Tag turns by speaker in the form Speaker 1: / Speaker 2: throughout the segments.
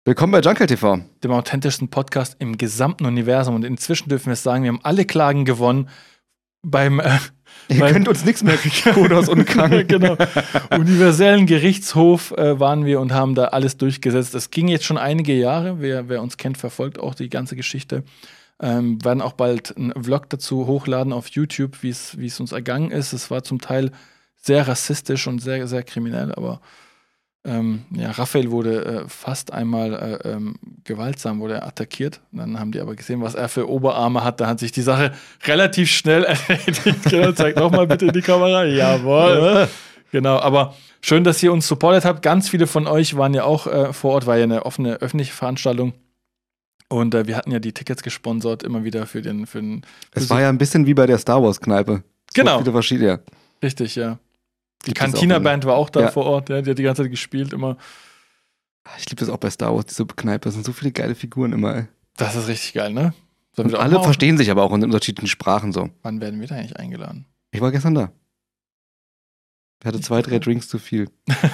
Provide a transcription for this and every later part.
Speaker 1: Willkommen bei Jungle TV.
Speaker 2: Dem authentischsten Podcast im gesamten Universum. Und inzwischen dürfen wir sagen, wir haben alle Klagen gewonnen
Speaker 1: Ihr könnt uns nichts mehr Kodos und krank.
Speaker 2: Genau. Universellen Gerichtshof waren wir und haben da alles durchgesetzt. Es ging jetzt schon einige Jahre. Wer uns kennt, verfolgt auch die ganze Geschichte. Werden auch bald einen Vlog dazu hochladen auf YouTube, wie es uns ergangen ist. Es war zum Teil sehr rassistisch und sehr, sehr kriminell, aber Raphael wurde fast einmal gewaltsam wurde attackiert. Dann haben die aber gesehen, was er für Oberarme hat. Da hat sich die Sache relativ schnell erledigt. Genau, zeig nochmal bitte in die Kamera. Jawohl. Genau, aber schön, dass ihr uns supportet habt. Ganz viele von euch waren ja auch vor Ort, war ja eine offene, öffentliche Veranstaltung. Und wir hatten ja die Tickets gesponsert, immer wieder für den
Speaker 1: Es war ja ein bisschen wie bei der Star Wars-Kneipe.
Speaker 2: Genau.
Speaker 1: So viele verschiedene.
Speaker 2: Richtig, ja. Die Cantina-Band war auch da vor Ort, ja, die hat die ganze Zeit gespielt immer.
Speaker 1: Ich liebe das auch bei Star Wars, diese Kneipe. Das sind so viele geile Figuren immer, ey.
Speaker 2: Das ist richtig geil, ne?
Speaker 1: Und alle verstehen sich aber auch in unterschiedlichen Sprachen so.
Speaker 2: Wann werden wir da eigentlich eingeladen?
Speaker 1: Ich war gestern da. Ich hatte 2, 3 Drinks zu viel.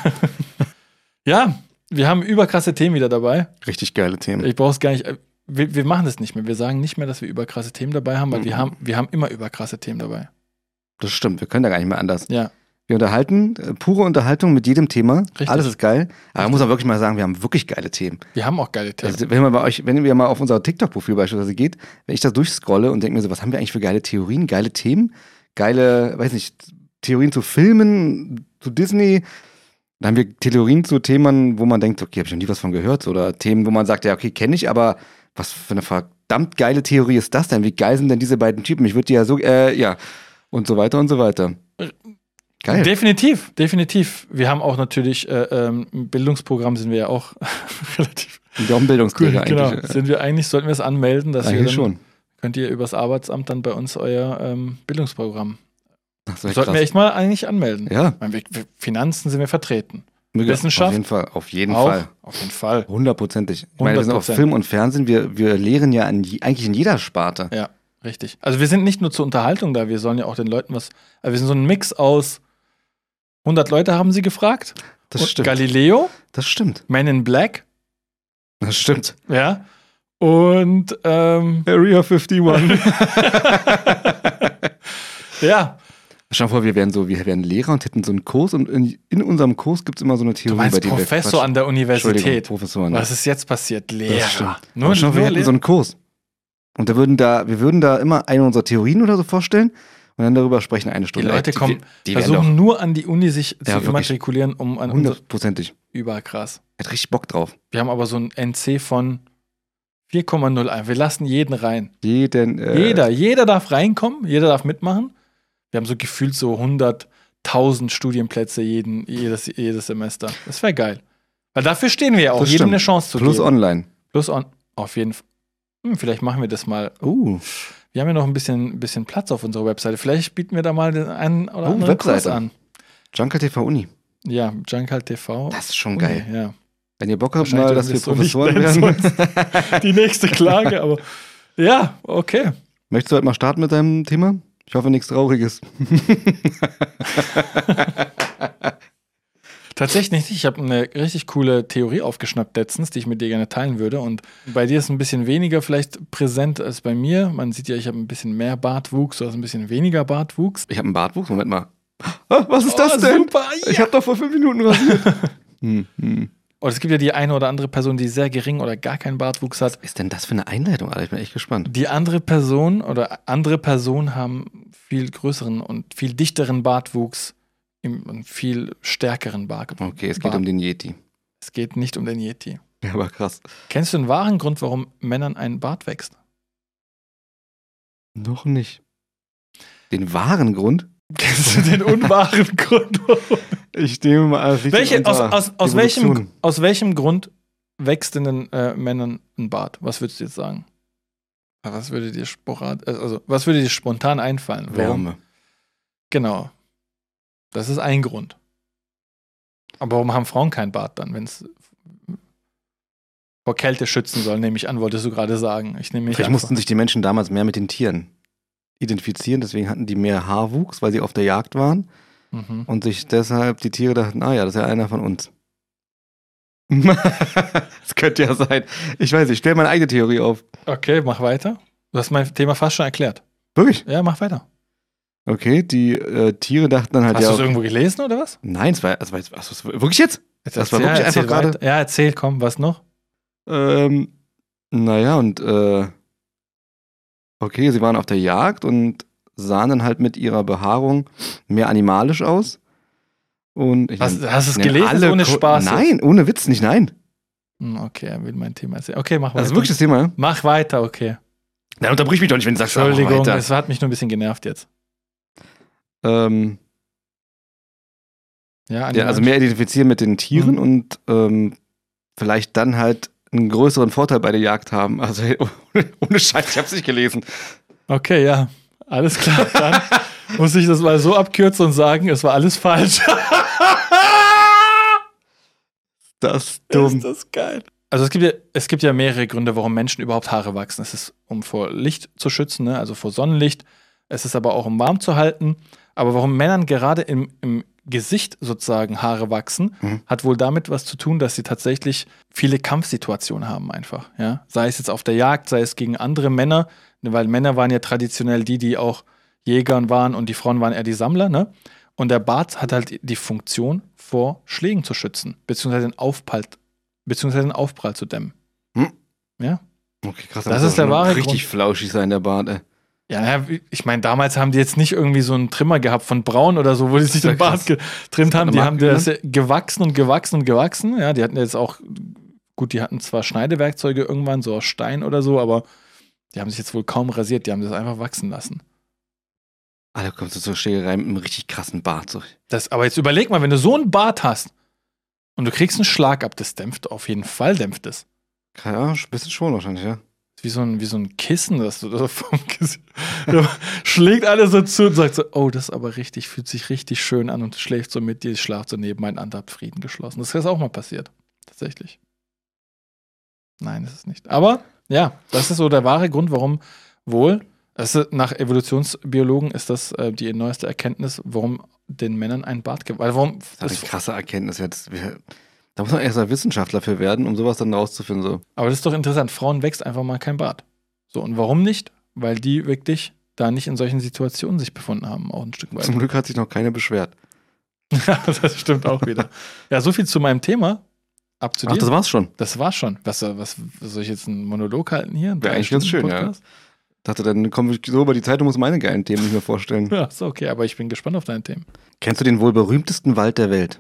Speaker 2: Ja, wir haben überkrasse Themen wieder dabei.
Speaker 1: Richtig geile Themen.
Speaker 2: Ich brauche es gar nicht. Wir machen das nicht mehr. Wir sagen nicht mehr, dass wir überkrasse Themen dabei haben, weil wir haben immer überkrasse Themen dabei.
Speaker 1: Das stimmt, wir können da gar nicht mehr anders.
Speaker 2: Ja.
Speaker 1: Wir unterhalten, pure Unterhaltung mit jedem Thema.
Speaker 2: Richtig.
Speaker 1: Alles ist geil. Aber man muss auch wirklich mal sagen, wir haben wirklich geile Themen.
Speaker 2: Wir haben auch geile Themen.
Speaker 1: Also, wenn ihr mal auf unser TikTok-Profil beispielsweise geht, wenn ich das durchscrolle und denke mir so, was haben wir eigentlich für geile Theorien, geile Themen, geile, weiß nicht, Theorien zu Filmen, zu Disney, dann haben wir Theorien zu Themen, wo man denkt, okay, habe ich noch nie was von gehört, oder Themen, wo man sagt, ja, okay, kenne ich, aber was für eine verdammt geile Theorie ist das denn? Wie geil sind denn diese beiden Typen? Ich würde die ja so, ja, und so weiter und so weiter. Geil.
Speaker 2: Definitiv. Wir haben auch natürlich, im Bildungsprogramm sind wir ja auch relativ.
Speaker 1: Sind ja auch ein Bildungsträger
Speaker 2: genau.
Speaker 1: eigentlich.
Speaker 2: Sollten wir es anmelden, dass
Speaker 1: eigentlich
Speaker 2: wir dann,
Speaker 1: schon.
Speaker 2: Könnt ihr übers Arbeitsamt dann bei uns euer Bildungsprogramm.
Speaker 1: Das
Speaker 2: sollten wir echt mal eigentlich anmelden.
Speaker 1: Ja.
Speaker 2: Finanzen sind wir vertreten.
Speaker 1: Ja,
Speaker 2: Wissenschaft?
Speaker 1: Auf jeden Fall.
Speaker 2: 100%.
Speaker 1: Ich meine, wir sind auf Film und Fernsehen, wir lehren ja eigentlich in jeder Sparte.
Speaker 2: Ja, richtig. Also wir sind nicht nur zur Unterhaltung da, wir sollen ja auch den Leuten was, also wir sind so ein Mix aus 100 Leute haben sie gefragt.
Speaker 1: Das stimmt.
Speaker 2: Galileo.
Speaker 1: Das stimmt.
Speaker 2: Men in Black.
Speaker 1: Das stimmt.
Speaker 2: Ja. Und
Speaker 1: Area 51.
Speaker 2: Ja.
Speaker 1: Schau mal vor, wir wären Lehrer und hätten so einen Kurs und in unserem Kurs gibt es immer so eine Theorie.
Speaker 2: Du meinst Professor an der Universität.
Speaker 1: Professor.
Speaker 2: Was ist jetzt passiert? Lehrer.
Speaker 1: Nur wir hätten so einen Kurs. Und wir würden da immer eine unserer Theorien oder so vorstellen und dann darüber sprechen eine Stunde.
Speaker 2: Die Leute versuchen nur an die Uni sich zu immatrikulieren, um an
Speaker 1: 100%.
Speaker 2: Überall krass.
Speaker 1: Hat richtig Bock drauf.
Speaker 2: Wir haben aber so ein NC von 4,01. Wir lassen jeden rein. Jeder darf reinkommen, jeder darf mitmachen. Wir haben so gefühlt so 100.000 Studienplätze jedes Semester. Das wäre geil. Weil dafür stehen wir ja auch, jedem eine Chance zu geben.
Speaker 1: Plus online.
Speaker 2: Auf jeden Fall. Vielleicht machen wir das mal. Wir haben ja noch ein bisschen Platz auf unserer Webseite. Vielleicht bieten wir da mal den einen oder anderen Kurs an.
Speaker 1: Jungle TV Uni.
Speaker 2: Ja, Jungle TV.
Speaker 1: Das ist schon geil.
Speaker 2: Ja.
Speaker 1: Wenn ihr Bock habt, mal, dass wir Professoren werden.
Speaker 2: Die nächste Klage, aber ja, okay.
Speaker 1: Möchtest du heute mal starten mit deinem Thema? Ich hoffe, nichts Trauriges.
Speaker 2: Tatsächlich nicht. Ich habe eine richtig coole Theorie aufgeschnappt letztens, die ich mit dir gerne teilen würde. Und bei dir ist ein bisschen weniger vielleicht präsent als bei mir. Man sieht ja, ich habe ein bisschen mehr Bartwuchs, du hast ein bisschen weniger Bartwuchs.
Speaker 1: Ich habe einen Bartwuchs? Moment mal. Was ist das denn?
Speaker 2: Super, ja.
Speaker 1: Ich habe doch vor 5 Minuten rasiert.
Speaker 2: Und es gibt ja die eine oder andere Person, die sehr gering oder gar keinen Bartwuchs hat.
Speaker 1: Was ist denn das für eine Einleitung, Alter? Ich bin echt gespannt.
Speaker 2: Die andere Person haben viel größeren und viel dichteren Bartwuchs, einen viel stärkeren Bart.
Speaker 1: Okay, es geht um den Yeti.
Speaker 2: Es geht nicht um den Yeti.
Speaker 1: Ja, aber krass.
Speaker 2: Kennst du den wahren Grund, warum Männern ein Bart wächst?
Speaker 1: Noch nicht. Den wahren Grund?
Speaker 2: Kennst du den unwahren Grund?
Speaker 1: Ich nehme mal aus
Speaker 2: welchem Grund wächst in den Männern ein Bart? Was würdest du jetzt sagen? Was würde dir spontan einfallen?
Speaker 1: Wärme.
Speaker 2: Genau. Das ist ein Grund. Aber warum haben Frauen keinen Bart dann, wenn es vor Kälte schützen soll, nehme ich an, wolltest du gerade sagen.
Speaker 1: Vielleicht mussten sich die Menschen damals mehr mit den Tieren identifizieren, deswegen hatten die mehr Haarwuchs, weil sie auf der Jagd waren und sich deshalb die Tiere dachten, das ist ja einer von uns. Das könnte ja sein. Ich weiß nicht, ich stelle meine eigene Theorie auf.
Speaker 2: Okay, mach weiter. Du hast mein Thema fast schon erklärt.
Speaker 1: Wirklich?
Speaker 2: Ja, mach weiter.
Speaker 1: Okay, die Tiere dachten dann halt
Speaker 2: Hast du es irgendwo gelesen oder was?
Speaker 1: Nein, es war wirklich jetzt? Das war wirklich
Speaker 2: erzähl
Speaker 1: einfach gerade.
Speaker 2: weiter. Ja, erzähl, komm, was noch?
Speaker 1: Naja, und okay, sie waren auf der Jagd und sahen dann halt mit ihrer Behaarung mehr animalisch aus. Und
Speaker 2: hast du es gelesen ohne Spaß?
Speaker 1: Nein, ohne Witz nicht, nein.
Speaker 2: Okay, er will mein Thema erzählen. Okay, mach weiter.
Speaker 1: Das ist wirklich das Thema, ja?
Speaker 2: Mach weiter, okay.
Speaker 1: Dann unterbrich mich doch nicht, wenn du sagst,
Speaker 2: Entschuldigung,
Speaker 1: mach weiter.
Speaker 2: es hat mich nur ein bisschen genervt jetzt.
Speaker 1: Ja, also mehr identifizieren mit den Tieren und vielleicht dann halt einen größeren Vorteil bei der Jagd haben. Also ohne Scheiß, ich hab's nicht gelesen.
Speaker 2: Okay, ja, alles klar. Dann muss ich das mal so abkürzen und sagen, es war alles falsch.
Speaker 1: Das ist dumm.
Speaker 2: Ist das geil. Also es gibt ja mehrere Gründe, warum Menschen überhaupt Haare wachsen. Es ist, um vor Licht zu schützen, ne? Also vor Sonnenlicht. Es ist aber auch, um warm zu halten. Aber warum Männern gerade im Gesicht sozusagen Haare wachsen, hat wohl damit was zu tun, dass sie tatsächlich viele Kampfsituationen haben einfach. Ja? Sei es jetzt auf der Jagd, sei es gegen andere Männer, weil Männer waren ja traditionell die auch Jägern waren und die Frauen waren eher die Sammler. Ne? Und der Bart hat halt die Funktion, vor Schlägen zu schützen, beziehungsweise den Aufprall zu dämmen. Ja?
Speaker 1: Okay, krass.
Speaker 2: Das ist der wahre Grund.
Speaker 1: Richtig flauschig sein, der Bart, ey.
Speaker 2: Ja, ich meine, damals haben die jetzt nicht irgendwie so einen Trimmer gehabt von Braun oder so, wo die sich den Bart getrimmt haben. Die haben das gewachsen und gewachsen und gewachsen. Ja, die hatten jetzt auch, gut, die hatten zwar Schneidewerkzeuge irgendwann, so aus Stein oder so, aber die haben sich jetzt wohl kaum rasiert. Die haben das einfach wachsen lassen.
Speaker 1: Da kommst du zur Schlägerei mit einem richtig krassen Bart. So.
Speaker 2: Aber jetzt überleg mal, wenn du so einen Bart hast und du kriegst einen Schlag ab, das dämpft, auf jeden Fall dämpft es.
Speaker 1: Ja, ein bisschen schon wahrscheinlich, ja.
Speaker 2: Wie so ein Kissen, das du da vom Gesicht schlägt alles so zu und sagt so, oh, das ist aber richtig, fühlt sich richtig schön an und schläft so mit dir, schlaft so nebeneinander, habt Frieden geschlossen. Das ist auch mal passiert. Tatsächlich. Nein, das ist nicht. Aber ja, das ist so der wahre Grund, warum wohl, nach Evolutionsbiologen ist das die neueste Erkenntnis, warum den Männern ein Bart gibt.
Speaker 1: Das ist eine krasse Erkenntnis jetzt. Da muss man erst mal Wissenschaftler für werden, um sowas dann rauszufinden. So.
Speaker 2: Aber das ist doch interessant. Frauen wächst einfach mal kein Bart. So, und warum nicht? Weil die wirklich da nicht in solchen Situationen sich befunden haben, auch ein Stück weit.
Speaker 1: Zum Glück hat sich noch keiner beschwert.
Speaker 2: Das stimmt auch wieder. Ja, so viel zu meinem Thema. Ab zu dir.
Speaker 1: Ach, das war's schon?
Speaker 2: Das war's schon. Was soll ich jetzt einen Monolog halten hier?
Speaker 1: Wäre eigentlich ganz schön, Podcast? Ja. Ich dachte, dann komme ich so über die Zeit und muss meine geilen Themen nicht mehr vorstellen.
Speaker 2: Ja, ist okay, aber ich bin gespannt auf deine Themen.
Speaker 1: Kennst du den wohl berühmtesten Wald der Welt?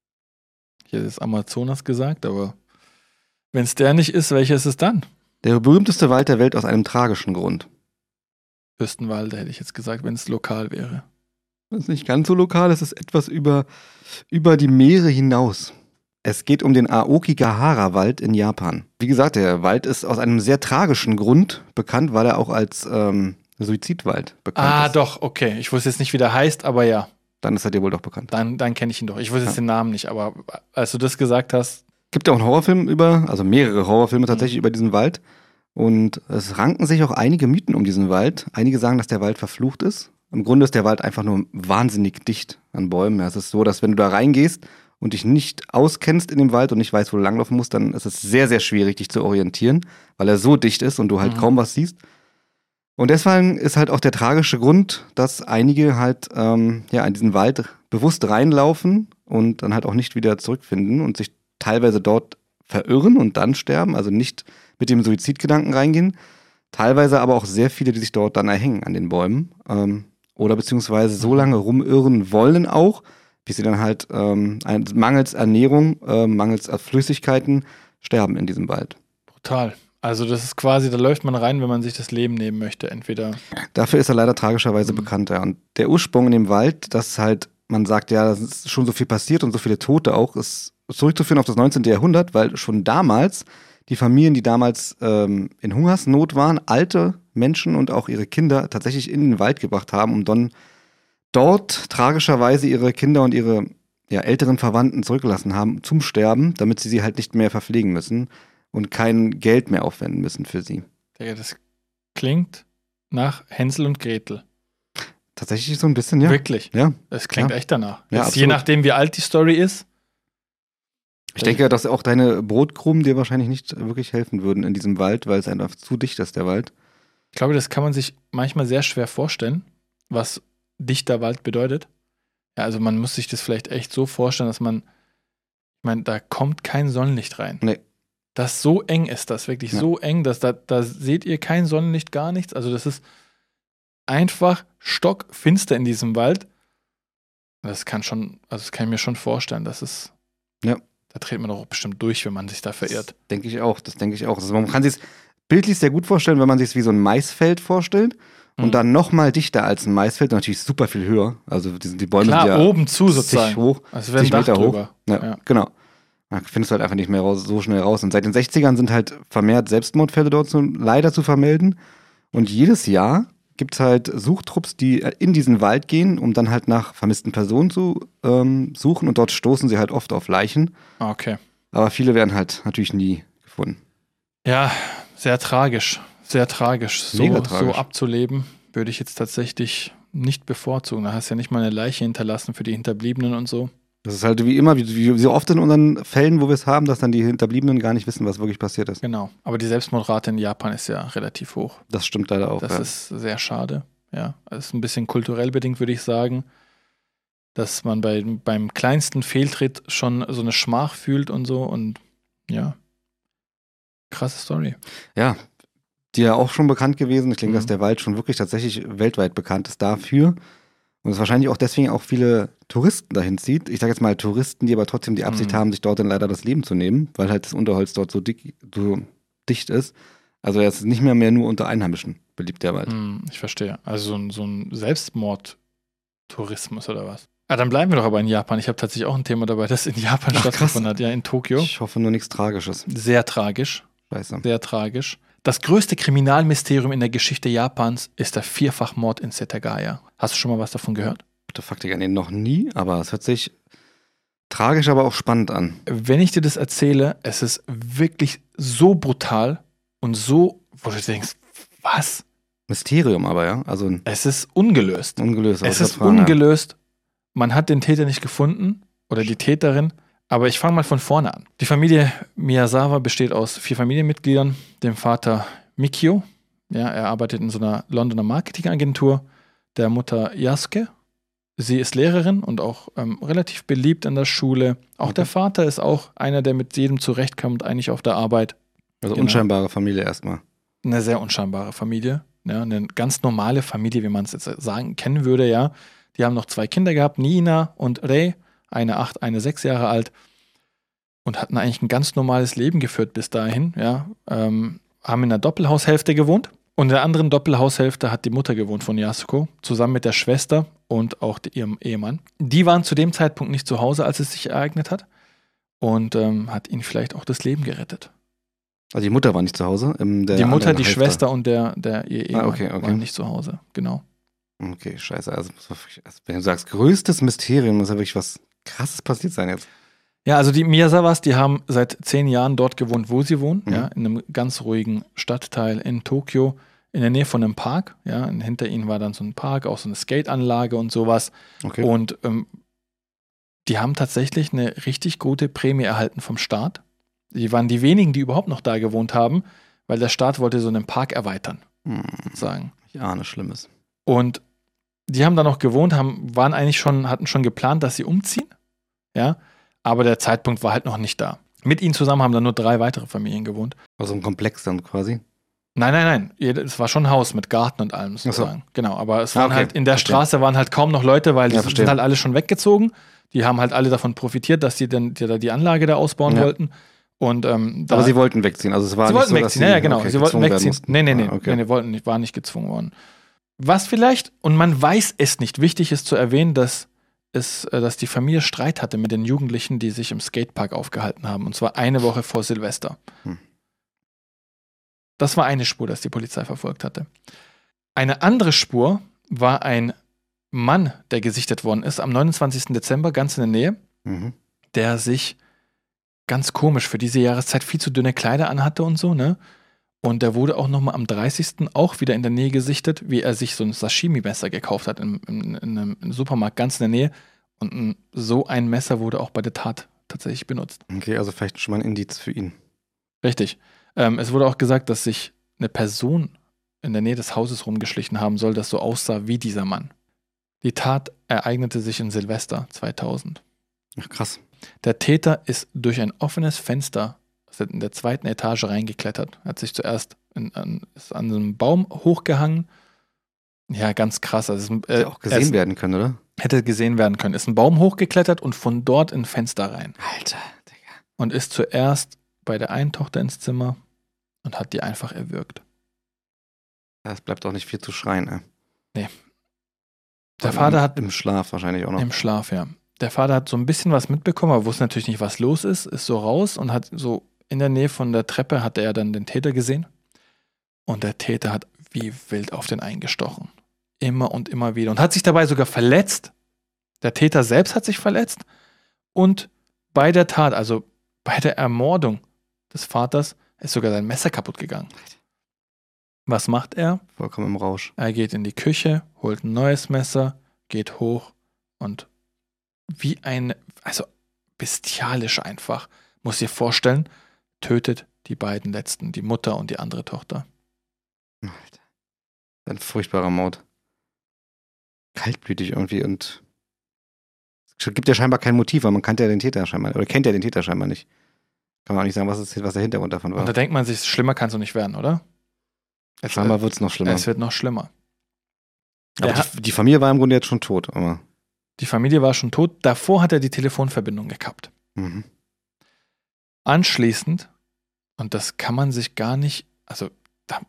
Speaker 2: Hier ist Amazonas gesagt, aber wenn es der nicht ist, welcher ist es dann?
Speaker 1: Der berühmteste Wald der Welt aus einem tragischen Grund.
Speaker 2: Fürstenwalde hätte ich jetzt gesagt, wenn es lokal wäre.
Speaker 1: Das ist nicht ganz so lokal, es ist etwas über die Meere hinaus. Es geht um den Aokigahara-Wald in Japan. Wie gesagt, der Wald ist aus einem sehr tragischen Grund bekannt, weil er auch als Suizidwald bekannt ist.
Speaker 2: Doch, okay. Ich wusste jetzt nicht, wie der heißt, aber ja.
Speaker 1: Dann ist er dir wohl doch bekannt.
Speaker 2: Dann kenne ich ihn doch. Ich wusste jetzt den Namen nicht, aber als du das gesagt hast.
Speaker 1: Gibt ja auch einen Horrorfilm also mehrere Horrorfilme tatsächlich über diesen Wald. Und es ranken sich auch einige Mythen um diesen Wald. Einige sagen, dass der Wald verflucht ist. Im Grunde ist der Wald einfach nur wahnsinnig dicht an Bäumen. Ja, es ist so, dass wenn du da reingehst und dich nicht auskennst in dem Wald und nicht weißt, wo du langlaufen musst, dann ist es sehr, sehr schwierig, dich zu orientieren, weil er so dicht ist und du halt kaum was siehst. Und deswegen ist halt auch der tragische Grund, dass einige halt in diesen Wald bewusst reinlaufen und dann halt auch nicht wieder zurückfinden und sich teilweise dort verirren und dann sterben, also nicht mit dem Suizidgedanken reingehen. Teilweise aber auch sehr viele, die sich dort dann erhängen an den Bäumen oder beziehungsweise so lange rumirren wollen auch, bis sie dann halt mangels Ernährung, mangels Flüssigkeiten sterben in diesem Wald.
Speaker 2: Brutal. Also das ist quasi, da läuft man rein, wenn man sich das Leben nehmen möchte, entweder.
Speaker 1: Dafür ist er leider tragischerweise bekannt, ja. Und der Ursprung in dem Wald, dass halt, man sagt ja, es ist schon so viel passiert und so viele Tote auch, ist zurückzuführen auf das 19. Jahrhundert, weil schon damals die Familien, die damals in Hungersnot waren, alte Menschen und auch ihre Kinder tatsächlich in den Wald gebracht haben, um dann dort tragischerweise ihre Kinder und ihre älteren Verwandten zurückgelassen haben zum Sterben, damit sie halt nicht mehr verpflegen müssen und kein Geld mehr aufwenden müssen für sie.
Speaker 2: Digga, das klingt nach Hänsel und Gretel.
Speaker 1: Tatsächlich so ein bisschen, ja.
Speaker 2: Wirklich?
Speaker 1: Ja.
Speaker 2: Das klingt echt danach.
Speaker 1: Ja,
Speaker 2: je nachdem, wie alt die Story ist,
Speaker 1: Ich denke, dass auch deine Brotkrumen dir wahrscheinlich nicht wirklich helfen würden in diesem Wald, weil es einfach zu dicht ist, der Wald.
Speaker 2: Ich glaube, das kann man sich manchmal sehr schwer vorstellen, was dichter Wald bedeutet. Ja, also man muss sich das vielleicht echt so vorstellen, dass ich meine, da kommt kein Sonnenlicht rein.
Speaker 1: Nee.
Speaker 2: Das so eng ist das, wirklich so eng, dass da seht ihr kein Sonnenlicht, gar nichts. Also das ist einfach stockfinster in diesem Wald. Das kann ich mir schon vorstellen, dass es, da dreht man doch auch bestimmt durch, wenn man sich da verirrt.
Speaker 1: Das denke ich auch. Also man kann sich es bildlich sehr gut vorstellen, wenn man sich es wie so ein Maisfeld vorstellt und dann noch mal dichter als ein Maisfeld, natürlich super viel höher. Also die Bäume
Speaker 2: Klar,
Speaker 1: sind ja
Speaker 2: oben zu sozusagen.
Speaker 1: hoch,
Speaker 2: also wenn
Speaker 1: 10 Meter hoch.
Speaker 2: Drüber.
Speaker 1: Ja. Genau. Da findest du halt einfach nicht mehr so schnell raus. Und seit den 60ern sind halt vermehrt Selbstmordfälle dort leider zu vermelden. Und jedes Jahr gibt es halt Suchtrupps, die in diesen Wald gehen, um dann halt nach vermissten Personen zu suchen. Und dort stoßen sie halt oft auf Leichen.
Speaker 2: Okay.
Speaker 1: Aber viele werden halt natürlich nie gefunden.
Speaker 2: Ja, sehr tragisch. Sehr tragisch.
Speaker 1: Mega tragisch.
Speaker 2: So abzuleben, würde ich jetzt tatsächlich nicht bevorzugen. Da hast du ja nicht mal eine Leiche hinterlassen für die Hinterbliebenen und so.
Speaker 1: Das ist halt wie immer, wie so oft in unseren Fällen, wo wir es haben, dass dann die Hinterbliebenen gar nicht wissen, was wirklich passiert ist.
Speaker 2: Genau. Aber die Selbstmordrate in Japan ist ja relativ hoch.
Speaker 1: Das stimmt leider auch.
Speaker 2: Das ist sehr schade. Ja, das ist ein bisschen kulturell bedingt, würde ich sagen, dass man beim kleinsten Fehltritt schon so eine Schmach fühlt und so. Und ja, krasse Story.
Speaker 1: Ja, die ja auch schon bekannt gewesen. Ich denke, dass der Wald schon wirklich tatsächlich weltweit bekannt ist dafür. Und es wahrscheinlich auch deswegen auch viele Touristen dahin zieht. Ich sage jetzt mal Touristen, die aber trotzdem die Absicht haben, sich dort dann leider das Leben zu nehmen, weil halt das Unterholz dort so dicht ist. Also er ist nicht mehr nur unter Einheimischen beliebt, der Wald.
Speaker 2: Ich verstehe. Also so ein Selbstmord-Tourismus oder was? Ja, dann bleiben wir doch aber in Japan. Ich habe tatsächlich auch ein Thema dabei, das in Japan stattgefunden hat. Ja, in Tokio.
Speaker 1: Ich hoffe nur nichts Tragisches.
Speaker 2: Sehr tragisch.
Speaker 1: Scheiße.
Speaker 2: Sehr tragisch. Das größte Kriminalmysterium in der Geschichte Japans ist der Vierfachmord in Setagaya. Hast du schon mal was davon gehört?
Speaker 1: Bitte fuck dich an den noch nie, aber es hört sich tragisch, aber auch spannend an.
Speaker 2: Wenn ich dir das erzähle, es ist wirklich so brutal und so, wo du denkst, was?
Speaker 1: Mysterium aber, ja? Also
Speaker 2: es ist ungelöst. Es ist
Speaker 1: fragen,
Speaker 2: ungelöst. Man hat den Täter nicht gefunden oder die Täterin. Aber ich fange mal von vorne an. Die Familie Miyazawa besteht aus 4 Familienmitgliedern. Dem Vater Mikio, ja, er arbeitet in so einer Londoner Marketingagentur. Der Mutter Yasuke, sie ist Lehrerin und auch relativ beliebt in der Schule. Auch der Vater ist auch einer, der mit jedem zurechtkommt, eigentlich auf der Arbeit.
Speaker 1: Also unscheinbare Familie erstmal.
Speaker 2: Eine sehr unscheinbare Familie. Ja, eine ganz normale Familie, wie man es jetzt kennen würde, ja. Die haben noch 2 Kinder gehabt, Nina und Rei. Eine 8, eine 6 Jahre alt und hatten eigentlich ein ganz normales Leben geführt bis dahin, ja. Haben in einer Doppelhaushälfte gewohnt und in der anderen Doppelhaushälfte hat die Mutter gewohnt von Yasuko, zusammen mit der Schwester und auch ihrem Ehemann. Die waren zu dem Zeitpunkt nicht zu Hause, als es sich ereignet hat und hat ihnen vielleicht auch das Leben gerettet.
Speaker 1: Also die Mutter war nicht zu Hause?
Speaker 2: Die Mutter, die Schwester und ihr Ehemann
Speaker 1: okay.
Speaker 2: waren nicht zu Hause, genau.
Speaker 1: Okay, scheiße. Also wenn du sagst, größtes Mysterium, muss ja wirklich was Krasses passiert sein jetzt.
Speaker 2: Ja, also die Miyazawas, die haben seit 10 Jahren dort gewohnt, wo sie wohnen, ja, in einem ganz ruhigen Stadtteil in Tokio, in der Nähe von einem Park, ja, und hinter ihnen war dann so ein Park, auch so eine Skateanlage und sowas.
Speaker 1: Okay.
Speaker 2: Und die haben tatsächlich eine richtig gute Prämie erhalten vom Staat. Die waren die wenigen, die überhaupt noch da gewohnt haben, weil der Staat wollte so einen Park erweitern, sozusagen.
Speaker 1: Ich ahne Schlimmes.
Speaker 2: Und die haben da noch gewohnt, hatten schon geplant, dass sie umziehen, ja, aber der Zeitpunkt war halt noch nicht da. Mit ihnen zusammen haben dann nur 3 weitere Familien gewohnt.
Speaker 1: Also ein Komplex dann quasi?
Speaker 2: Nein. Es war schon ein Haus mit Garten und allem sozusagen. Genau, aber es waren halt in der Straße waren halt kaum noch Leute, weil die sind halt alle schon weggezogen. Die haben halt alle davon profitiert, dass sie dann die Anlage da ausbauen wollten. Und,
Speaker 1: aber sie wollten wegziehen. Also es war
Speaker 2: sie
Speaker 1: nicht
Speaker 2: wollten
Speaker 1: so,
Speaker 2: wegziehen, ja, genau. Sie wollten wegziehen. Nee,
Speaker 1: okay.
Speaker 2: waren nicht gezwungen worden. Was vielleicht, und man weiß es nicht, wichtig ist zu erwähnen, dass die Familie Streit hatte mit den Jugendlichen, die sich im Skatepark aufgehalten haben. Und zwar eine Woche vor Silvester. Das war eine Spur, dass die Polizei verfolgt hatte. Eine andere Spur war ein Mann, der gesichtet worden ist, am 29. Dezember, ganz in der Nähe, der sich ganz komisch für diese Jahreszeit viel zu dünne Kleider anhatte und so, ne? Und der wurde auch nochmal am 30. auch wieder in der Nähe gesichtet, wie er sich so ein Sashimi-Messer gekauft hat in einem Supermarkt ganz in der Nähe. Und so ein Messer wurde auch bei der Tat tatsächlich benutzt.
Speaker 1: Okay, also vielleicht schon mal ein Indiz für ihn.
Speaker 2: Richtig. Es wurde auch gesagt, dass sich eine Person in der Nähe des Hauses rumgeschlichen haben soll, das so aussah wie dieser Mann. Die Tat ereignete sich in Silvester 2000.
Speaker 1: Ach, krass.
Speaker 2: Der Täter ist durch ein offenes Fenster in der 2. Etage reingeklettert. Er hat sich zuerst ist an einem Baum hochgehangen. Ja, ganz krass. Also
Speaker 1: Hätte auch gesehen werden können, oder?
Speaker 2: Hätte gesehen werden können. Ist einen Baum hochgeklettert und von dort in ein Fenster rein.
Speaker 1: Alter, Digga.
Speaker 2: Und ist zuerst bei der einen Tochter ins Zimmer und hat die einfach erwürgt.
Speaker 1: Es bleibt auch nicht viel zu schreien, ey.
Speaker 2: Nee. Der Vater hat
Speaker 1: im Schlaf wahrscheinlich auch noch.
Speaker 2: Im Schlaf, ja. Der Vater hat so ein bisschen was mitbekommen, aber wusste natürlich nicht, was los ist so raus und hat so in der Nähe von der Treppe hat er dann den Täter gesehen. Und der Täter hat wie wild auf den eingestochen. Immer und immer wieder. Und hat sich dabei sogar verletzt. Der Täter selbst hat sich verletzt. Und bei der Tat, also bei der Ermordung des Vaters, ist sogar sein Messer kaputt gegangen. Was macht er?
Speaker 1: Vollkommen im Rausch.
Speaker 2: Er geht in die Küche, holt ein neues Messer, geht hoch und also bestialisch einfach, muss dir vorstellen, tötet die beiden Letzten, die Mutter und die andere Tochter.
Speaker 1: Alter. Ein furchtbarer Mord. Kaltblütig irgendwie und es gibt ja scheinbar kein Motiv, weil man kannte ja den Täter scheinbar, oder kennt ja den Täter scheinbar nicht. Kann man auch nicht sagen, was der Hintergrund davon war.
Speaker 2: Und da denkt man sich, schlimmer kann es doch nicht werden, oder?
Speaker 1: Scheinbar wird es noch schlimmer.
Speaker 2: Es wird noch schlimmer.
Speaker 1: Aber die Familie war im Grunde jetzt schon tot. Aber
Speaker 2: die Familie war schon tot. Davor hat er die Telefonverbindung gekappt.
Speaker 1: Mhm.
Speaker 2: Anschließend, und das kann man sich gar nicht, also da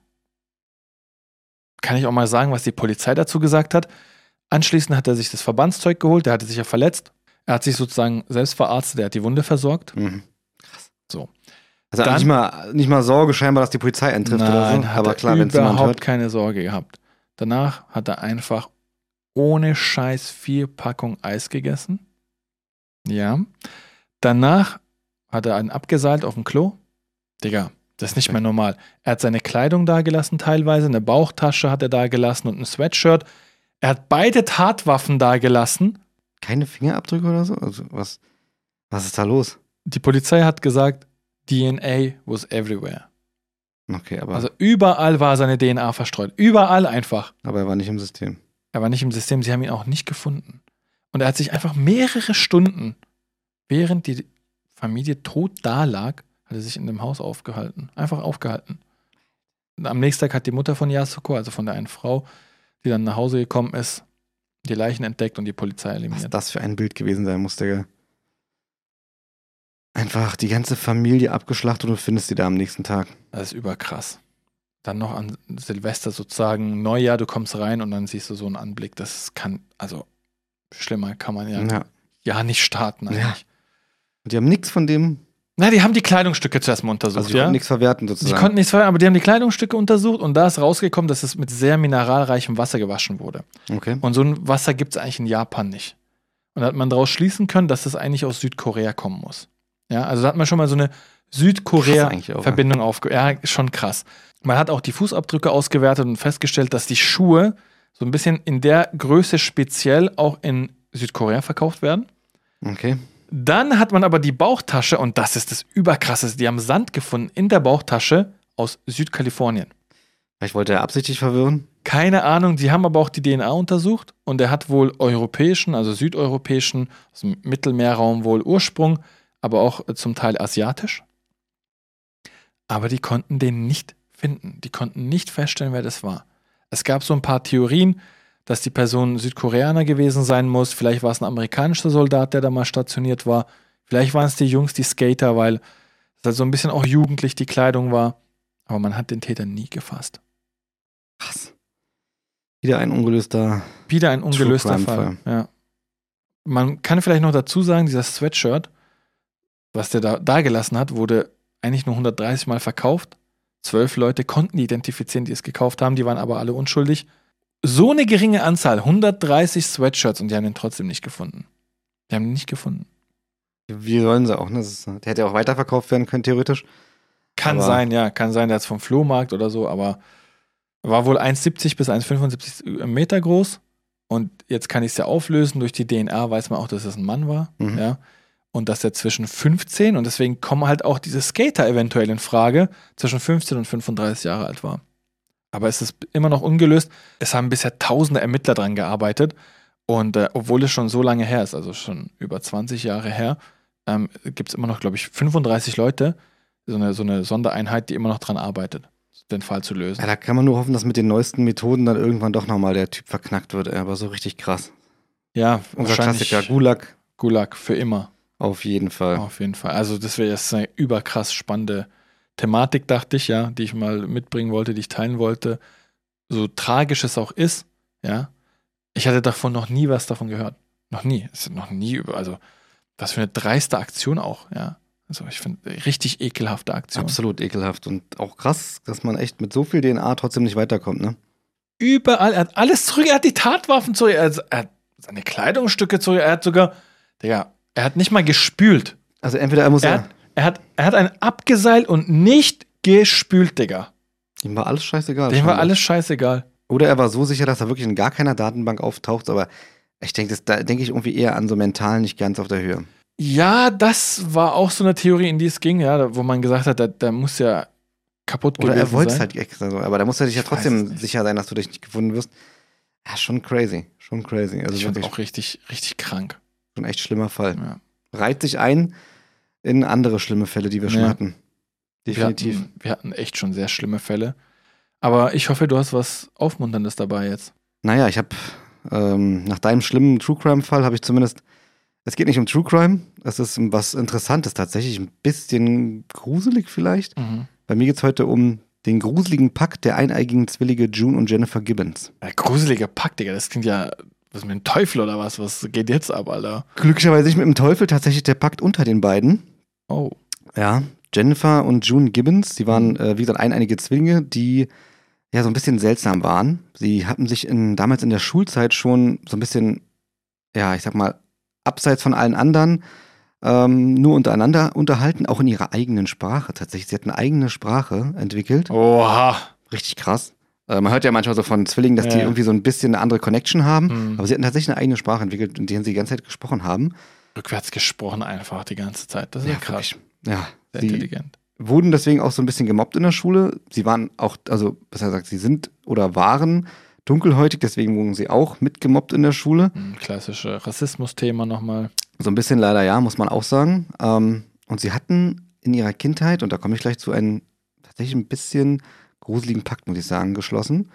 Speaker 2: kann ich auch mal sagen, was die Polizei dazu gesagt hat. Anschließend hat er sich das Verbandszeug geholt, der hatte sich ja verletzt. Er hat sich sozusagen selbst verarztet, er hat die Wunde versorgt.
Speaker 1: Mhm. Krass.
Speaker 2: So.
Speaker 1: Also nicht mal Sorge scheinbar, dass die Polizei eintrifft oder so. Aber klar, wenn es jemand hört.
Speaker 2: Überhaupt keine Sorge gehabt. Danach hat er einfach ohne Scheiß 4 Packungen Eis gegessen. Ja. Danach hat er einen abgeseilt auf dem Klo. Digga, das ist nicht mehr normal. Er hat seine Kleidung da gelassen teilweise, eine Bauchtasche hat er da gelassen und ein Sweatshirt. Er hat beide Tatwaffen da gelassen.
Speaker 1: Keine Fingerabdrücke oder so? Also was ist da los?
Speaker 2: Die Polizei hat gesagt, DNA was everywhere.
Speaker 1: Okay, aber.
Speaker 2: Also überall war seine DNA verstreut. Überall einfach.
Speaker 1: Aber er war nicht im System.
Speaker 2: Er war nicht im System, sie haben ihn auch nicht gefunden. Und er hat sich einfach mehrere Stunden, während die Familie tot da lag, hat er sich in dem Haus aufgehalten. Einfach aufgehalten. Und am nächsten Tag hat die Mutter von Yasuko, also von der einen Frau, die dann nach Hause gekommen ist, die Leichen entdeckt und die Polizei eliminiert.
Speaker 1: Was das für ein Bild gewesen sein muss, Digga. Einfach die ganze Familie abgeschlachtet und du findest sie da am nächsten Tag.
Speaker 2: Das ist überkrass. Dann noch an Silvester sozusagen, Neujahr, du kommst rein und dann siehst du so einen Anblick. Das kann, also schlimmer kann man ja nicht starten eigentlich.
Speaker 1: Ja. Und die haben nichts von dem.
Speaker 2: Na, die haben die Kleidungsstücke zuerst mal untersucht.
Speaker 1: Also die konnten nichts verwerten sozusagen.
Speaker 2: Die konnten nichts verwerten, aber die haben die Kleidungsstücke untersucht und da ist rausgekommen, dass es mit sehr mineralreichem Wasser gewaschen wurde.
Speaker 1: Okay.
Speaker 2: Und so ein Wasser gibt es eigentlich in Japan nicht. Und da hat man daraus schließen können, dass das eigentlich aus Südkorea kommen muss. Ja, also da hat man schon mal so eine Südkorea-Verbindung aufgebaut. Ja, schon krass. Man hat auch die Fußabdrücke ausgewertet und festgestellt, dass die Schuhe so ein bisschen in der Größe speziell auch in Südkorea verkauft werden.
Speaker 1: Okay.
Speaker 2: Dann hat man aber die Bauchtasche, und das ist das Überkrasseste, die haben Sand gefunden in der Bauchtasche aus Südkalifornien.
Speaker 1: Vielleicht wollte er absichtlich verwirren?
Speaker 2: Keine Ahnung, die haben aber auch die DNA untersucht und er hat wohl europäischen, also südeuropäischen, aus dem Mittelmeerraum wohl Ursprung, aber auch zum Teil asiatisch. Aber die konnten den nicht finden. Die konnten nicht feststellen, wer das war. Es gab so ein paar Theorien, dass die Person Südkoreaner gewesen sein muss. Vielleicht war es ein amerikanischer Soldat, der da mal stationiert war. Vielleicht waren es die Jungs, die Skater, weil es halt so ein bisschen auch jugendlich die Kleidung war. Aber man hat den Täter nie gefasst.
Speaker 1: Krass. Wieder ein ungelöster
Speaker 2: Fall. Ja. Man kann vielleicht noch dazu sagen, dieser Sweatshirt, was der da gelassen hat, wurde eigentlich nur 130 Mal verkauft. 12 Leute konnten identifizieren, die es gekauft haben, die waren aber alle unschuldig. So eine geringe Anzahl, 130 Sweatshirts, und die haben ihn trotzdem nicht gefunden. Die haben ihn nicht gefunden.
Speaker 1: Wie sollen sie auch, ne? Der hätte ja auch weiterverkauft werden können, theoretisch.
Speaker 2: Kann sein, der ist vom Flohmarkt oder so, aber war wohl 1,70 bis 1,75 Meter groß. Und jetzt kann ich es ja auflösen, durch die DNA weiß man auch, dass es ein Mann war.
Speaker 1: Mhm.
Speaker 2: Ja. und dass er zwischen 15 und deswegen kommen halt auch diese Skater eventuell in Frage, zwischen 15 und 35 Jahre alt war. Aber es ist immer noch ungelöst. Es haben bisher tausende Ermittler dran gearbeitet und obwohl es schon so lange her ist, also schon über 20 Jahre her, gibt es immer noch, glaube ich, 35 Leute, so eine Sondereinheit, die immer noch dran arbeitet, den Fall zu lösen.
Speaker 1: Ja, da kann man nur hoffen, dass mit den neuesten Methoden dann irgendwann doch nochmal der Typ verknackt wird. Aber so richtig krass.
Speaker 2: Ja,
Speaker 1: Unser
Speaker 2: wahrscheinlich
Speaker 1: Klassiker, Gulag.
Speaker 2: Gulag für immer.
Speaker 1: Auf jeden Fall.
Speaker 2: Auf jeden Fall. Also das wäre jetzt eine überkrass spannende Thematik, dachte ich, ja, die ich mal mitbringen wollte, die ich teilen wollte. So tragisch es auch ist, ja. Ich hatte davon noch nie was davon gehört. Noch nie. Es ist noch nie also was für eine dreiste Aktion auch, ja. Also ich finde, richtig ekelhafte Aktion.
Speaker 1: Absolut ekelhaft und auch krass, dass man echt mit so viel DNA trotzdem nicht weiterkommt, ne?
Speaker 2: Überall, er hat alles zurück, er hat die Tatwaffen zurück, er hat seine Kleidungsstücke zurück, er hat sogar, Digga, er hat nicht mal gespült.
Speaker 1: Also entweder er
Speaker 2: hat einen abgeseilt und nicht gespült, Digga.
Speaker 1: Ihm war alles scheißegal.
Speaker 2: Dem war alles scheißegal.
Speaker 1: Oder er war so sicher, dass er wirklich in gar keiner Datenbank auftaucht, aber ich denke, da denke ich irgendwie eher an so mental nicht ganz auf der Höhe.
Speaker 2: Ja, das war auch so eine Theorie, in die es ging, ja, wo man gesagt hat, da muss ja kaputt gewesen sein.
Speaker 1: Oder er wollte es halt extra so, aber da muss er sich ja trotzdem sicher sein, dass du dich nicht gefunden wirst. Ja, schon crazy. Also
Speaker 2: ich finde auch richtig, richtig krank.
Speaker 1: Schon echt schlimmer Fall.
Speaker 2: Ja.
Speaker 1: Reiht sich ein in andere schlimme Fälle, die wir schon hatten. Definitiv.
Speaker 2: Wir hatten echt schon sehr schlimme Fälle. Aber ich hoffe, du hast was Aufmunterndes dabei jetzt.
Speaker 1: Naja, ich habe nach deinem schlimmen True Crime-Fall habe ich zumindest, es geht nicht um True Crime, es ist was Interessantes tatsächlich, ein bisschen gruselig vielleicht.
Speaker 2: Mhm.
Speaker 1: Bei mir geht es heute um den gruseligen Pakt der eineigigen Zwillinge June und Jennifer Gibbons.
Speaker 2: Ja, gruseliger Pakt, Digga, das klingt ja, was mit dem Teufel oder was? Was geht jetzt ab, Alter?
Speaker 1: Glücklicherweise nicht mit dem Teufel, tatsächlich der Pakt unter den beiden.
Speaker 2: Oh.
Speaker 1: Ja, Jennifer und June Gibbons, die waren, wie gesagt, eineinige Zwillinge, die ja so ein bisschen seltsam waren. Sie hatten sich damals in der Schulzeit schon so ein bisschen, ja, ich sag mal, abseits von allen anderen, nur untereinander unterhalten, auch in ihrer eigenen Sprache tatsächlich. Sie hatten eine eigene Sprache entwickelt.
Speaker 2: Oha.
Speaker 1: Richtig krass. Man hört ja manchmal so von Zwillingen, dass die irgendwie so ein bisschen eine andere Connection haben, aber sie hatten tatsächlich eine eigene Sprache entwickelt, in der sie die ganze Zeit gesprochen haben.
Speaker 2: Rückwärts gesprochen einfach die ganze Zeit. Das ist ja krass.
Speaker 1: Ja,
Speaker 2: sehr intelligent.
Speaker 1: Wurden deswegen auch so ein bisschen gemobbt in der Schule. Sie waren auch, also besser gesagt, sie sind oder waren dunkelhäutig, deswegen wurden sie auch mitgemobbt in der Schule.
Speaker 2: Klassische Rassismus-Thema nochmal.
Speaker 1: So ein bisschen leider ja, muss man auch sagen. Und sie hatten in ihrer Kindheit, und da komme ich gleich zu, einen tatsächlich ein bisschen gruseligen Pakt, muss ich sagen, geschlossen.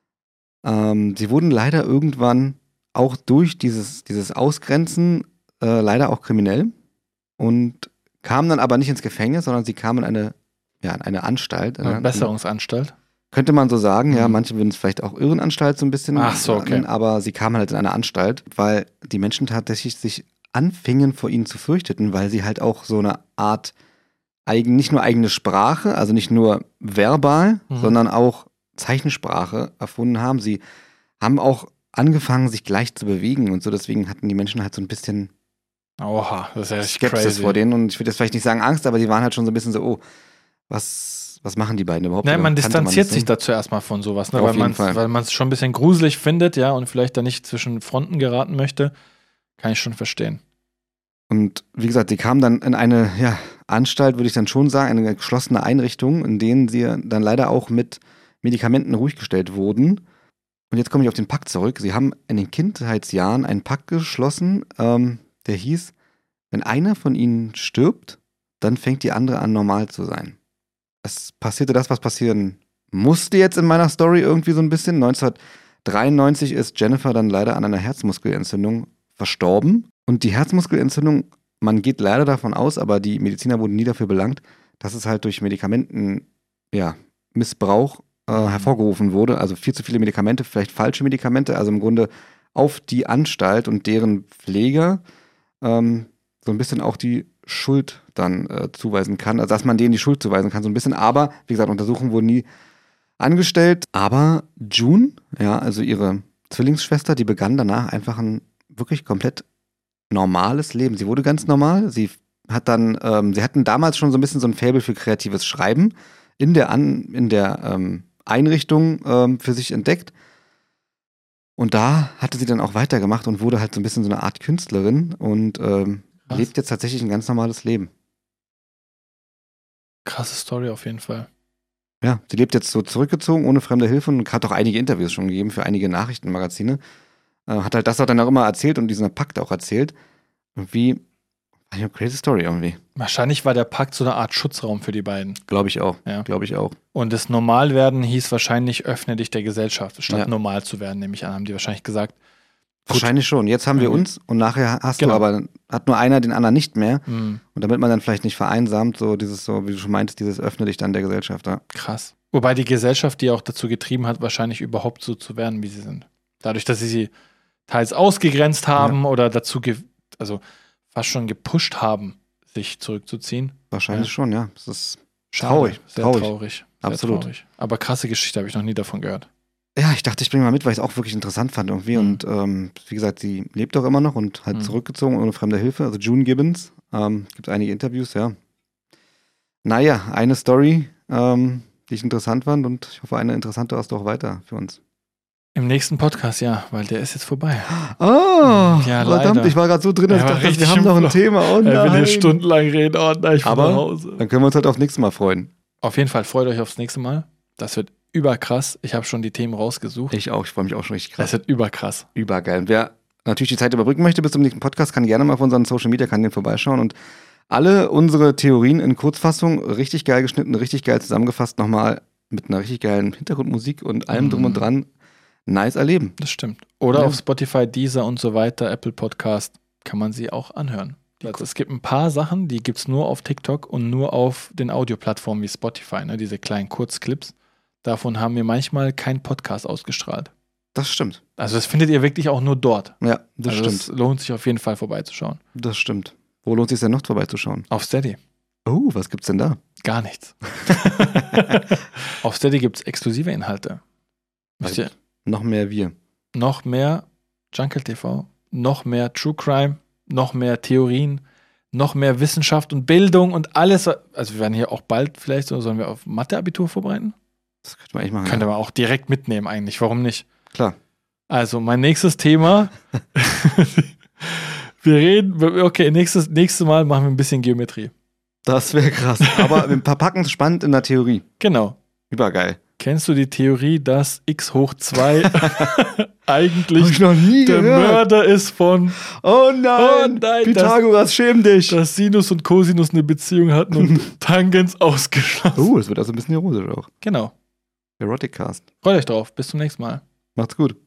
Speaker 1: Sie wurden leider irgendwann auch durch dieses Ausgrenzen leider auch kriminell und kamen dann aber nicht ins Gefängnis, sondern sie kamen in eine Anstalt.
Speaker 2: Eine Besserungsanstalt?
Speaker 1: Könnte man so sagen, ja. Manche würden es vielleicht auch Irrenanstalt so ein bisschen
Speaker 2: okay.
Speaker 1: Aber sie kamen halt in eine Anstalt, weil die Menschen tatsächlich sich anfingen, vor ihnen zu fürchteten, weil sie halt auch so eine Art nicht nur eigene Sprache, also nicht nur verbal, sondern auch Zeichensprache erfunden haben. Sie haben auch angefangen, sich gleich zu bewegen und so, deswegen hatten die Menschen halt so ein bisschen
Speaker 2: Oha, das ist ja
Speaker 1: Skepsis
Speaker 2: crazy
Speaker 1: vor denen und ich würde jetzt vielleicht nicht sagen Angst, aber die waren halt schon so ein bisschen so, oh, was machen die beiden überhaupt?
Speaker 2: Nein, man distanziert sich dazu erstmal von sowas, ne? Weil man es schon ein bisschen gruselig findet, ja, und vielleicht da nicht zwischen Fronten geraten möchte. Kann ich schon verstehen.
Speaker 1: Und wie gesagt, sie kamen dann in eine Anstalt, würde ich dann schon sagen, eine geschlossene Einrichtung, in denen sie dann leider auch mit Medikamenten ruhig gestellt wurden. Und jetzt komme ich auf den Pakt zurück. Sie haben in den Kindheitsjahren einen Pakt geschlossen, der hieß, wenn einer von ihnen stirbt, dann fängt die andere an, normal zu sein. Es passierte das, was passieren musste jetzt in meiner Story irgendwie so ein bisschen. 1993 ist Jennifer dann leider an einer Herzmuskelentzündung verstorben. Und die Herzmuskelentzündung, man geht leider davon aus, aber die Mediziner wurden nie dafür belangt, dass es halt durch Missbrauch hervorgerufen wurde. Also viel zu viele Medikamente, vielleicht falsche Medikamente. Also im Grunde auf die Anstalt und deren Pfleger so ein bisschen auch die Schuld dann zuweisen kann. Also dass man denen die Schuld zuweisen kann, so ein bisschen. Aber, wie gesagt, Untersuchungen wurden nie angestellt. Aber June, also ihre Zwillingsschwester, die begann danach einfach ein wirklich komplett normales Leben. Sie wurde ganz normal. Sie hatten damals schon so ein bisschen so ein Faible für kreatives Schreiben in der Einrichtung für sich entdeckt. Und da hatte sie dann auch weitergemacht und wurde halt so ein bisschen so eine Art Künstlerin und lebt jetzt tatsächlich ein ganz normales Leben.
Speaker 2: Krasse Story auf jeden Fall.
Speaker 1: Ja, sie lebt jetzt so zurückgezogen, ohne fremde Hilfe und hat auch einige Interviews schon gegeben für einige Nachrichtenmagazine. Hat halt das auch dann auch immer erzählt und diesen Pakt auch erzählt. Irgendwie, eine crazy Story irgendwie.
Speaker 2: Wahrscheinlich war der Pakt so eine Art Schutzraum für die beiden.
Speaker 1: Glaube ich auch.
Speaker 2: Ja.
Speaker 1: Glaube ich auch.
Speaker 2: Und das Normalwerden hieß wahrscheinlich, öffne dich der Gesellschaft, statt
Speaker 1: Ja.
Speaker 2: normal zu werden, nehme ich an, haben die wahrscheinlich gesagt.
Speaker 1: Wahrscheinlich schon. Jetzt haben wir
Speaker 2: Mhm.
Speaker 1: uns und nachher hast
Speaker 2: Genau.
Speaker 1: du aber, hat nur einer den anderen nicht mehr.
Speaker 2: Mhm.
Speaker 1: Und damit man dann vielleicht nicht vereinsamt, so dieses, so wie du schon meintest, dieses öffne dich dann der Gesellschaft. Ja.
Speaker 2: Krass. Wobei die Gesellschaft die auch dazu getrieben hat, wahrscheinlich überhaupt so zu werden, wie sie sind. Dadurch, dass sie teils ausgegrenzt haben oder dazu, also fast schon gepusht haben, sich zurückzuziehen.
Speaker 1: Wahrscheinlich schon, ja. Das ist
Speaker 2: Schade.
Speaker 1: traurig.
Speaker 2: Sehr
Speaker 1: traurig.
Speaker 2: traurig. Sehr
Speaker 1: Absolut.
Speaker 2: traurig. Aber krasse Geschichte, habe ich noch nie davon gehört.
Speaker 1: Ja, ich dachte, ich bringe mal mit, weil ich es auch wirklich interessant fand irgendwie.
Speaker 2: Mhm.
Speaker 1: Und wie gesagt, sie lebt auch immer noch und halt zurückgezogen ohne fremde Hilfe. Also June Gibbons. Gibt einige Interviews, ja. Naja, eine Story, die ich interessant fand und ich hoffe, eine interessante hast du auch weiter für uns.
Speaker 2: Im nächsten Podcast, ja, weil der ist jetzt vorbei.
Speaker 1: Oh,
Speaker 2: Ja,
Speaker 1: verdammt,
Speaker 2: leider.
Speaker 1: ich war gerade so drin, dass
Speaker 2: Er
Speaker 1: ich
Speaker 2: war
Speaker 1: dachte,
Speaker 2: richtig
Speaker 1: wir haben
Speaker 2: im
Speaker 1: noch ein
Speaker 2: Flow.
Speaker 1: Thema. Oh
Speaker 2: Er will hier
Speaker 1: nein.
Speaker 2: stundenlang reden. Oh nein, ich will
Speaker 1: Aber
Speaker 2: nach Hause.
Speaker 1: dann können wir uns halt aufs nächste Mal freuen.
Speaker 2: Auf jeden Fall, freut euch aufs nächste Mal. Das wird überkrass. Ich habe schon die Themen rausgesucht.
Speaker 1: Ich auch, ich freue mich auch schon richtig krass.
Speaker 2: Das wird überkrass.
Speaker 1: Übergeil. Und wer natürlich die Zeit überbrücken möchte bis zum nächsten Podcast, kann gerne mal auf unseren Social Media Kanälen vorbeischauen und alle unsere Theorien in Kurzfassung richtig geil geschnitten, richtig geil zusammengefasst nochmal mit einer richtig geilen Hintergrundmusik und allem drum und dran nice erleben.
Speaker 2: Das stimmt. Oder
Speaker 1: Ja.
Speaker 2: auf Spotify, Deezer und so weiter, Apple Podcast, kann man sie auch anhören. Es gibt ein paar Sachen, die gibt es nur auf TikTok und nur auf den Audioplattformen wie Spotify, ne, diese kleinen Kurzclips. Davon haben wir manchmal keinen Podcast ausgestrahlt.
Speaker 1: Das stimmt.
Speaker 2: Also das findet ihr wirklich auch nur dort.
Speaker 1: Ja, das
Speaker 2: Also
Speaker 1: stimmt.
Speaker 2: es lohnt sich auf jeden Fall vorbeizuschauen.
Speaker 1: Das stimmt. Wo lohnt es sich denn noch vorbeizuschauen?
Speaker 2: Auf Steady.
Speaker 1: Oh, was gibt's denn da?
Speaker 2: Gar nichts. Auf Steady gibt es exklusive Inhalte. Wisst ihr,
Speaker 1: Noch mehr wir.
Speaker 2: noch mehr Jungle TV, noch mehr True Crime, noch mehr Theorien, noch mehr Wissenschaft und Bildung und alles. Also wir werden hier auch bald vielleicht so, sollen wir auf Mathe-Abitur vorbereiten?
Speaker 1: Das könnte man echt machen.
Speaker 2: Könnte
Speaker 1: ja.
Speaker 2: man auch direkt mitnehmen eigentlich, warum nicht?
Speaker 1: Klar.
Speaker 2: Also mein nächstes Thema, wir reden, okay, nächstes Mal machen wir ein bisschen Geometrie.
Speaker 1: Das wäre krass. Aber wir verpacken es spannend in der Theorie.
Speaker 2: Genau.
Speaker 1: Übergeil.
Speaker 2: Kennst du die Theorie, dass x hoch 2
Speaker 1: Hab
Speaker 2: eigentlich
Speaker 1: ich noch nie
Speaker 2: der
Speaker 1: gehört.
Speaker 2: Mörder ist von
Speaker 1: Oh nein, Pythagoras, schäm dich.
Speaker 2: dass Sinus und Cosinus eine Beziehung hatten und Tangens ausgeschlossen.
Speaker 1: Das wird also ein bisschen erotisch auch.
Speaker 2: Genau.
Speaker 1: Erotic Cast.
Speaker 2: Freut euch drauf. Bis zum nächsten Mal.
Speaker 1: Macht's gut.